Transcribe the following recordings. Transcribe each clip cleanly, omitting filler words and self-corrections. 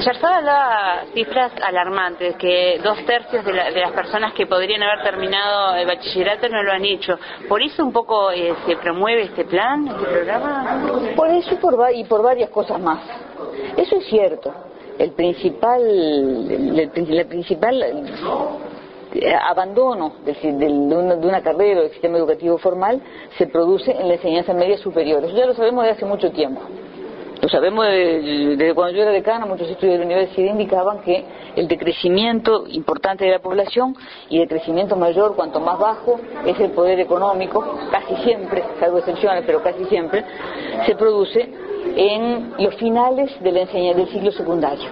Yarzaba daba cifras alarmantes, que 2/3 de las personas que podrían haber terminado el bachillerato no lo han hecho. ¿Por eso un poco se promueve este plan, este programa? Por eso y por varias cosas más. Eso es cierto. El principal abandono de una carrera del sistema educativo formal se produce en la enseñanza media superior. Eso ya lo sabemos desde hace mucho tiempo. Lo sabemos desde cuando yo era decana. Muchos estudios de la universidad indicaban que el decrecimiento importante de la población y el crecimiento mayor, cuanto más bajo es el poder económico, casi siempre, salvo excepciones, pero casi siempre, se produce en los finales de la enseñanza del ciclo secundario.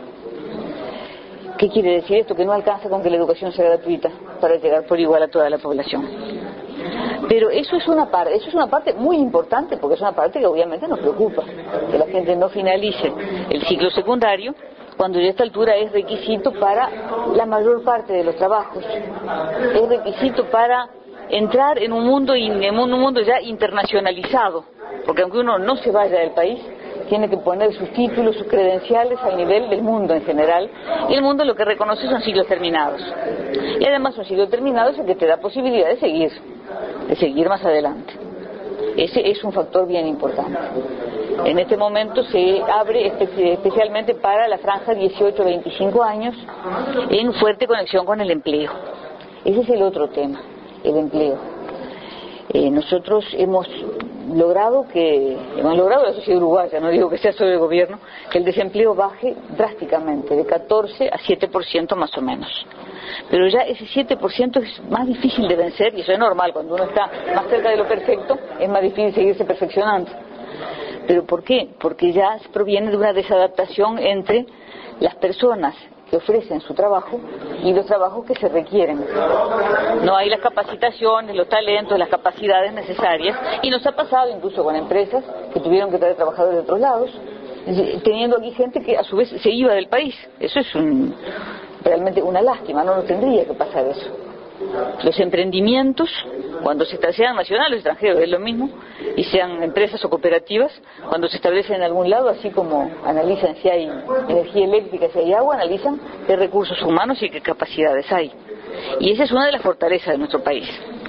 ¿Qué quiere decir esto? Que no alcanza con que la educación sea gratuita para llegar por igual a toda la población. Pero eso es una parte muy importante, porque es una parte que obviamente nos preocupa, que la gente no finalice el ciclo secundario cuando ya a esta altura es requisito para la mayor parte de los trabajos, es requisito para entrar en un mundo ya internacionalizado, porque aunque uno no se vaya del país, tiene que poner sus títulos, sus credenciales al nivel del mundo en general, y el mundo lo que reconoce son ciclos terminados. Y además un ciclo terminado es el que te da posibilidad de seguir más adelante. Ese es un factor bien importante. En este momento se abre especialmente para la franja 18-25 años en fuerte conexión con el empleo. Ese es el otro tema, el empleo. Nosotros hemos logrado la sociedad uruguaya, no digo que sea solo el gobierno, que el desempleo baje drásticamente, de 14 a 7% más o menos. Pero ya ese 7% es más difícil de vencer, y eso es normal, cuando uno está más cerca de lo perfecto, es más difícil seguirse perfeccionando. ¿Pero por qué? Porque ya proviene de una desadaptación entre las personas que ofrecen su trabajo y los trabajos que se requieren. No hay las capacitaciones, los talentos, las capacidades necesarias, y nos ha pasado incluso con empresas que tuvieron que traer trabajadores de otros lados, teniendo aquí gente que a su vez se iba del país. Eso es realmente una lástima, no tendría que pasar eso. Los emprendimientos, cuando sean nacionales o extranjeros, es lo mismo, y sean empresas o cooperativas, cuando se establecen en algún lado, así como analizan si hay energía eléctrica, si hay agua, analizan qué recursos humanos y qué capacidades hay. Y esa es una de las fortalezas de nuestro país.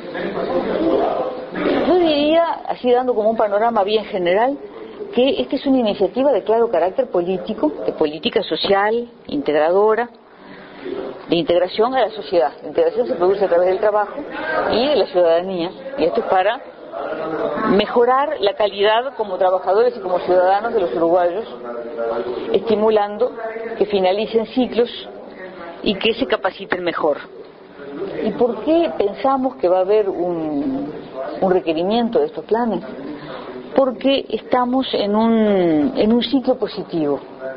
Yo diría, así dando como un panorama bien general, que esta es una iniciativa de claro carácter político, de política social, integradora, de integración a la sociedad. La integración se produce a través del trabajo y de la ciudadanía, y esto es para mejorar la calidad como trabajadores y como ciudadanos de los uruguayos, estimulando que finalicen ciclos y que se capaciten mejor. ¿Y por qué pensamos que va a haber un requerimiento de estos planes? Porque estamos en un ciclo positivo.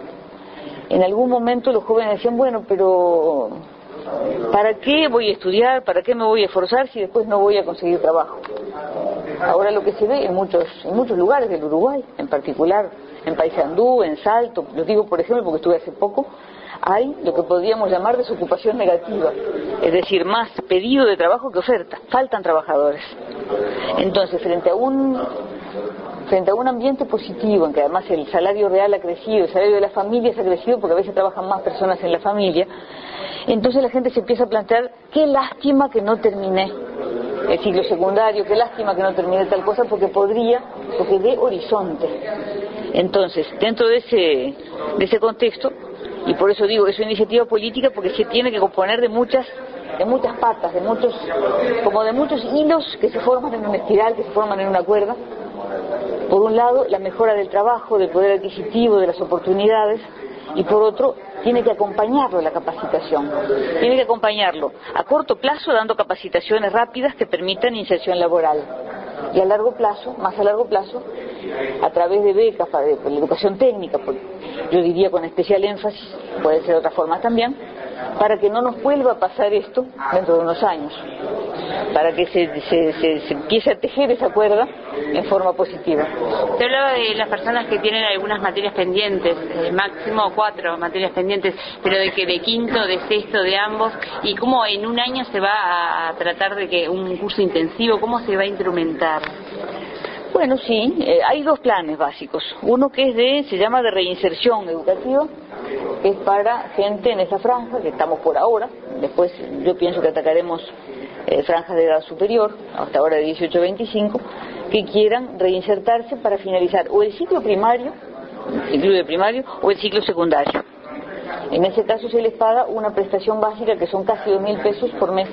En algún momento los jóvenes decían, bueno, pero ¿para qué voy a estudiar? ¿Para qué me voy a esforzar si después no voy a conseguir trabajo? Ahora lo que se ve en muchos lugares del Uruguay, en particular en Paysandú, en Salto, lo digo por ejemplo porque estuve hace poco, hay lo que podríamos llamar desocupación negativa, es decir, más pedido de trabajo que oferta, faltan trabajadores. Entonces, frente a un ambiente positivo, en que además el salario real ha crecido, el salario de las familias ha crecido porque a veces trabajan más personas en la familia, entonces la gente se empieza a plantear, qué lástima que no terminé el ciclo secundario, qué lástima que no terminé tal cosa, porque dé horizonte. Entonces, dentro de ese contexto, y por eso digo, es una iniciativa política porque se tiene que componer de muchas patas, de muchos hilos que se forman en una espiral, que se forman en una cuerda. Por un lado, la mejora del trabajo, del poder adquisitivo, de las oportunidades, y por otro, tiene que acompañarlo la capacitación. Tiene que acompañarlo a corto plazo, dando capacitaciones rápidas que permitan inserción laboral. Y a largo plazo, más a largo plazo, a través de becas para la educación técnica, yo diría con especial énfasis, puede ser de otra forma también, para que no nos vuelva a pasar esto dentro de unos años, para que se empiece a tejer esa cuerda en forma positiva. Se hablaba de las personas que tienen algunas materias pendientes, máximo 4 materias pendientes, pero de quinto, de sexto, de ambos, y cómo en un año se va a tratar de que un curso intensivo, ¿cómo se va a instrumentar? Bueno, sí, hay dos planes básicos. Uno que se llama de reinserción educativa, es para gente en esa franja, que estamos por ahora. Después yo pienso que atacaremos franjas de edad superior, hasta ahora de 18 a 25, que quieran reinsertarse para finalizar o el ciclo primario, o el ciclo secundario. En ese caso se les paga una prestación básica que son casi 2.000 pesos por mes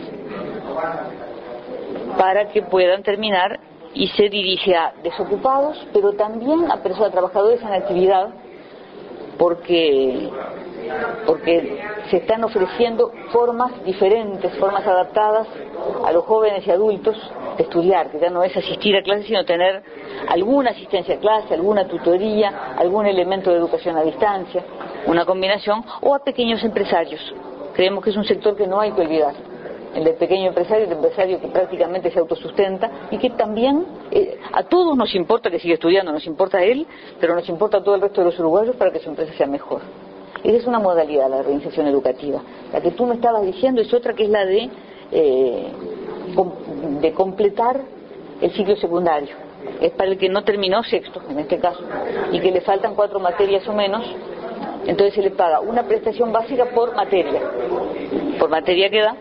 para que puedan terminar, y se dirige a desocupados, pero también a personas, trabajadores en actividad, porque se están ofreciendo formas diferentes, formas adaptadas a los jóvenes y adultos de estudiar, que ya no es asistir a clases, sino tener alguna asistencia a clase, alguna tutoría, algún elemento de educación a distancia, una combinación, o a pequeños empresarios. Creemos que es un sector que no hay que olvidar, el del pequeño empresario, el empresario que prácticamente se autosustenta y que también a todos nos importa que siga estudiando, nos importa a él, pero nos importa a todo el resto de los uruguayos para que su empresa sea mejor. Esa es una modalidad, la reinserción educativa. La que tú me estabas diciendo es otra, que es la de completar el ciclo secundario. Es para el que no terminó sexto, en este caso, y que le faltan 4 materias o menos. Entonces se le paga una prestación básica por materia que da,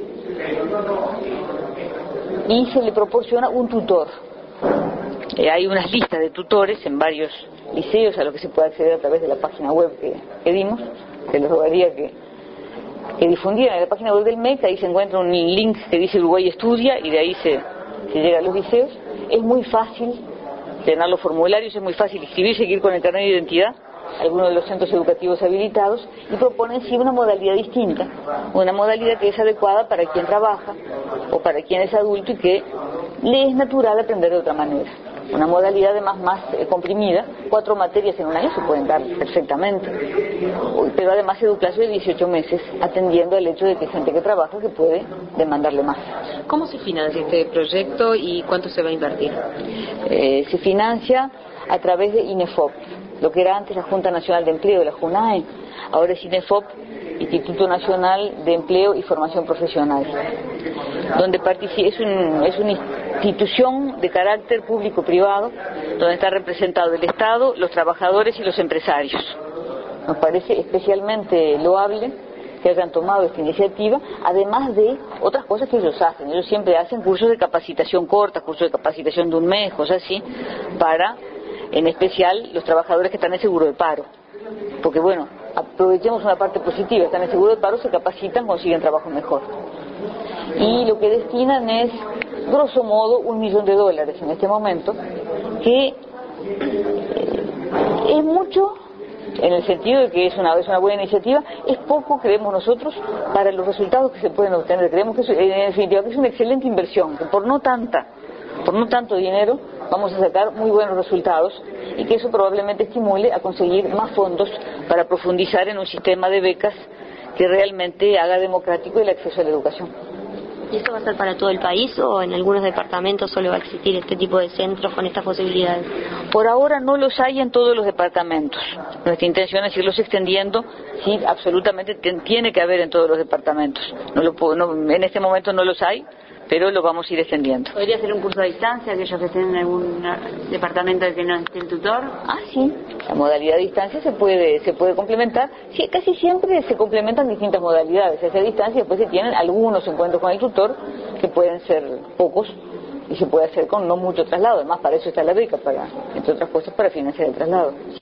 y se le proporciona un tutor. Hay unas listas de tutores en varios liceos a los que se puede acceder a través de la página web que dimos, que les rogaría que difundieran en la página web del MEC. Ahí se encuentra un link que dice Uruguay Estudia, y de ahí se llega a los liceos. Es muy fácil llenar los formularios, es muy fácil inscribirse, seguir con el carnet de identidad algunos de los centros educativos habilitados, y proponen sí una modalidad distinta, una modalidad que es adecuada para quien trabaja o para quien es adulto y que le es natural aprender de otra manera. Una modalidad además más comprimida, 4 materias en un año se pueden dar perfectamente, pero además es un plazo de 18 meses, atendiendo al hecho de que hay gente que trabaja que puede demandarle más. ¿Cómo se financia este proyecto y cuánto se va a invertir? Se financia a través de INEFOP, lo que era antes la Junta Nacional de Empleo, la JUNAE, ahora es INEFOP, Instituto Nacional de Empleo y Formación Profesional, donde es una institución de carácter público-privado, donde está representado el Estado, los trabajadores y los empresarios. Nos parece especialmente loable que hayan tomado esta iniciativa, además de otras cosas que ellos hacen. Ellos siempre hacen cursos de capacitación corta, cursos de capacitación de un mes, cosas así, para, en especial, los trabajadores que están en seguro de paro. Porque bueno, aprovechemos una parte positiva, están en seguro de paro, se capacitan, consiguen trabajo mejor. Y lo que destinan es, grosso modo, $1 millón en este momento, que es mucho en el sentido de que es una buena iniciativa, es poco, creemos nosotros, para los resultados que se pueden obtener. Creemos que en definitiva que es una excelente inversión, que por no tanto dinero vamos a sacar muy buenos resultados, y que eso probablemente estimule a conseguir más fondos para profundizar en un sistema de becas que realmente haga democrático el acceso a la educación. ¿Y esto va a ser para todo el país o en algunos departamentos solo va a existir este tipo de centros con estas posibilidades? Por ahora no los hay en todos los departamentos. Nuestra intención es irlos extendiendo. Sí, absolutamente tiene que haber en todos los departamentos. En este momento no los hay, pero lo vamos a ir extendiendo. ¿Podría ser un curso a distancia, aquellos que estén en algún departamento de que no esté el tutor? Ah, sí, la modalidad a distancia se puede complementar. Sí, casi siempre se complementan distintas modalidades. Hacia distancia después se tienen algunos encuentros con el tutor, que pueden ser pocos, y se puede hacer con no mucho traslado. Además, para eso está la beca, entre otras cosas, para financiar el traslado.